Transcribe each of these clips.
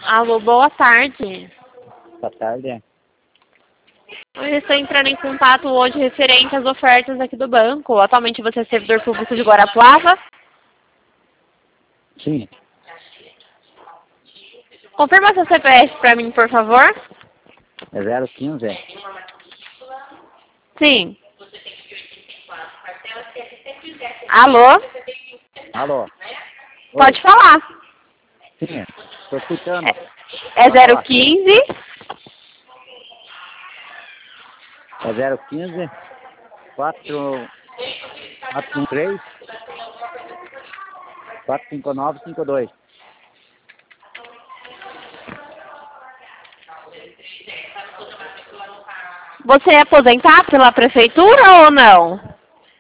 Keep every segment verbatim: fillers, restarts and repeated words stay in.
Alô, boa tarde. Boa tarde. É. Eu estou entrando em contato hoje referente às ofertas aqui do banco. Atualmente você é servidor público de Guarapuava? Sim. Confirma seu C P F para mim, por favor. É zero quinze, é? Sim. Alô? Alô? Pode falar. Sim, estou escutando. É, é Pode zero falar. quinze. É zero quinze, quatro um três, quatro cinco nove cinco dois. Você é aposentado pela prefeitura ou não?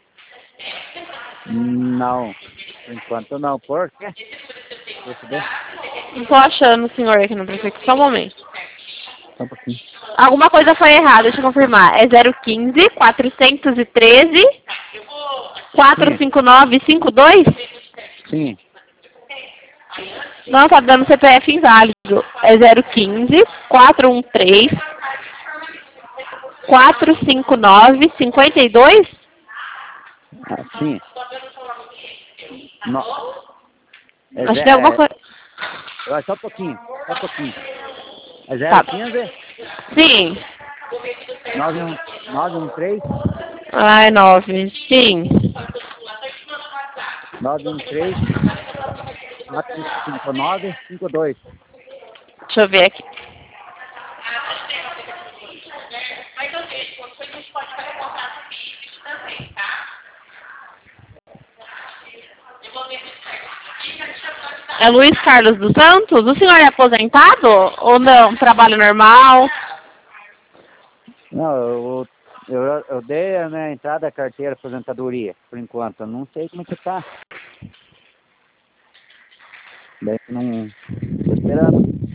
Não, por enquanto não. Por quê? Deixa eu ver. Não estou achando o senhor aqui no prefeitura. Só um momento. Só um pouquinho. Alguma coisa foi errada, deixa eu confirmar. É zero quinze, quatrocentos e treze, quatrocentos e cinquenta e nove cinquenta e dois? Sim. Não, tá dando C P F inválido. É zero quinze, quatrocentos e treze, quatrocentos e cinquenta e nove cinquenta e dois? Ah, sim. No... É, Acho que ze- tem alguma é... coisa. é, Só um pouquinho, só um pouquinho. É Tá. zero quinze, Sim. nove um três, Ai, nove. Sim. nove um três, quatro cinco nove cinco dois. Deixa eu ver aqui. É Luiz Carlos dos Santos? O senhor é aposentado ou não? Trabalho normal? Não, eu, eu, eu dei a minha entrada à carteira de aposentadoria, por enquanto. Eu não sei como é que tá. Daí não... Tô esperando.